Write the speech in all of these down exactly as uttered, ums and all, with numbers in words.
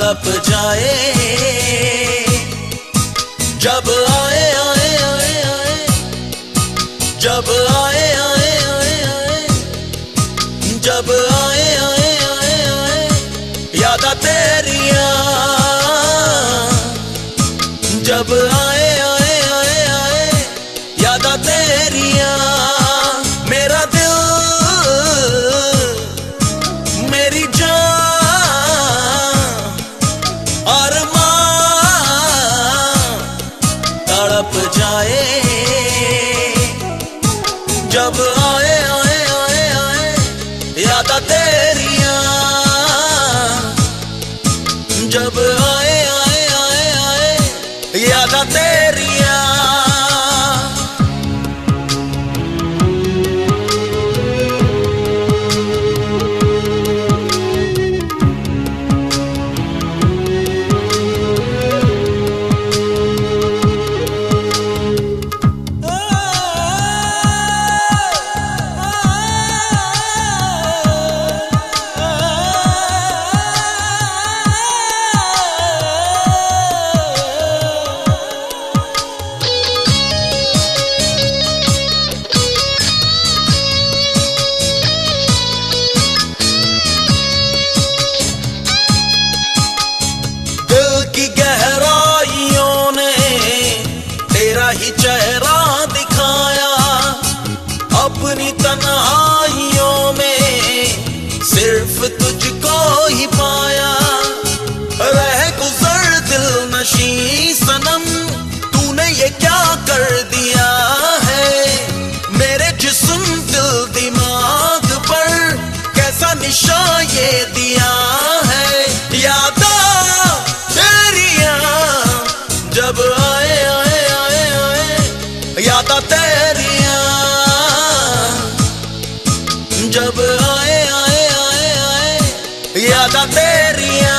तड़प जाए जब आए आए आए आए जब आए आए आए आए जब आए आए आए आए यादा तेरियां जब आए आए आए आए यादा तेरियां मेरा दिल मेरी जान और मां तड़प जाए जब आए आए आए आए यादा तेरियां जब आए आए आए आए यादा तेरियां ही चेहरा दिखाया अपनी तन्हाइयों में सिर्फ तुझको ही पाया रह गुजर दिल नशी सनम तूने ये क्या कर दिया है मेरे जिस्म दिल दिमाग पर कैसा निशा ये दिया है यादा तेरियां जब आए आए यादा तेरियां जब आए आए आए आए यादा तेरियां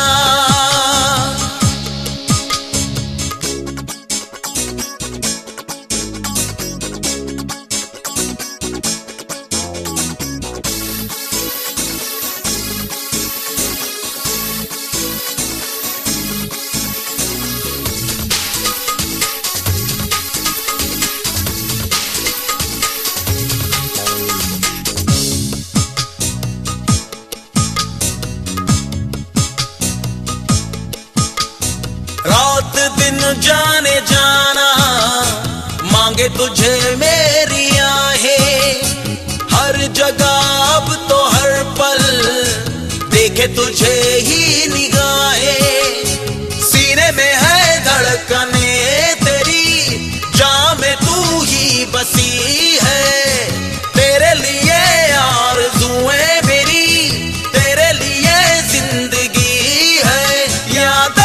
रात दिन जाने जाना मांगे तुझे मेरी आहें हर जगह अब तो हर पल देखे तुझे ही निगाहें सीने में है धड़कने तेरी जान में तू ही बसी है तेरे लिए आरज़ुएं मेरी तेरे लिए जिंदगी है यादा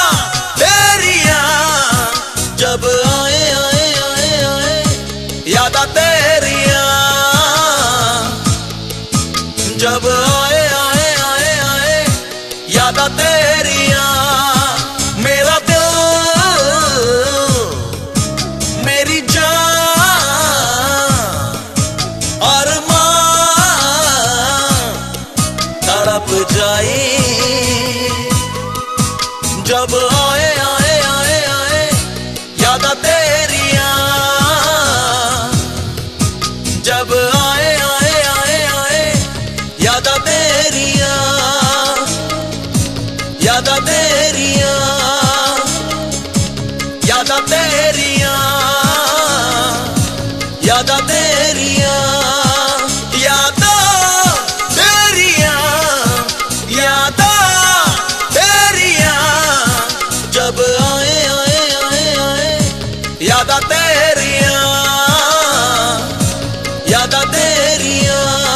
जब आए आए आए आए यादा तेरियां जब आए आए आए आए यादा तेरियां मेरा दिल मेरी जान और मां तड़प जाए जब आए आए आए आए यादा तेरियां जब आए आए आए आए यादा तेरियां यादा तेरियां यादा तेरियां यादा तेरियां यादा तेरियां यादा तेरियां जब आए आए आए आए यादा तेरियां यादा तेरियां